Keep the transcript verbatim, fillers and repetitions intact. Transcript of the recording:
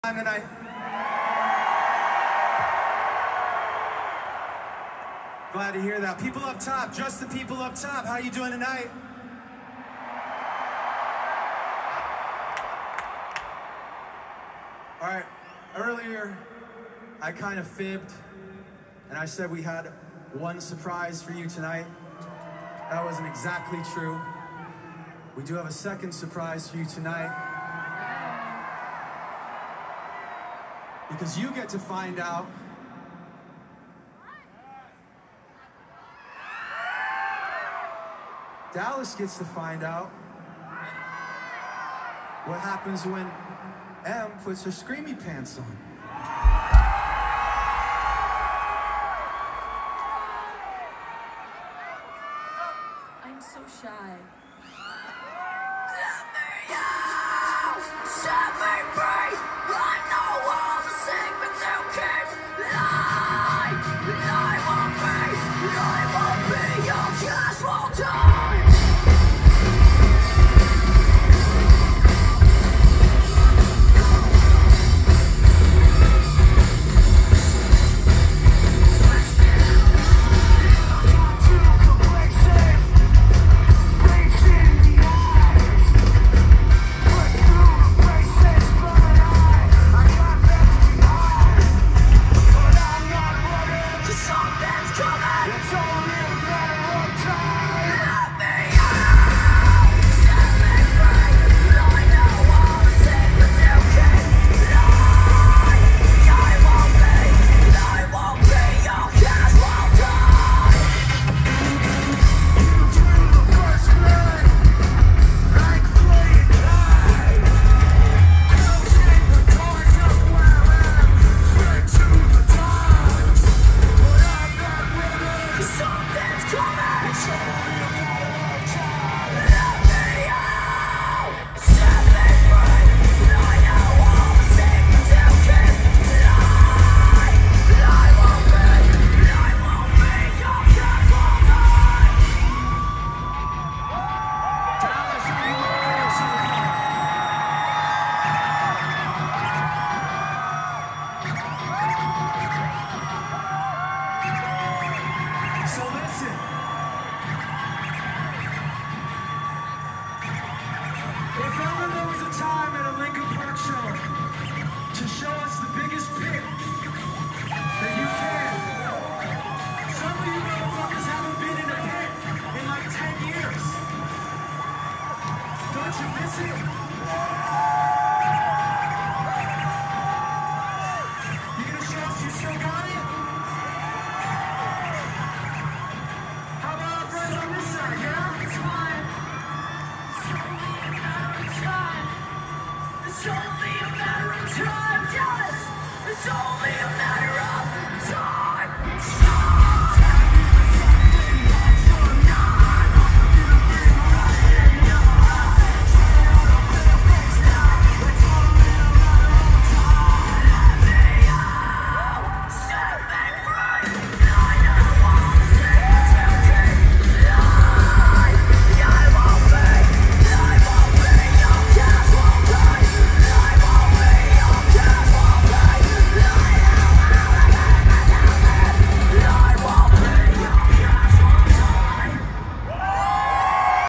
Tonight. Glad to hear that. People up top, just the people up top. How you doing tonight? All right, earlier I kind of fibbed and I said we had one surprise for you tonight. That wasn't exactly true. We do have a second surprise for you tonight. Because you get to find out Dallas gets to find out what happens when M puts her screamy pants on. I'm so shy. Let me out! Set me free! I know all the secrets you keep. Lie! Lie won't be! Lie won't be! Your cash won't die! It's only a matter of time. Time.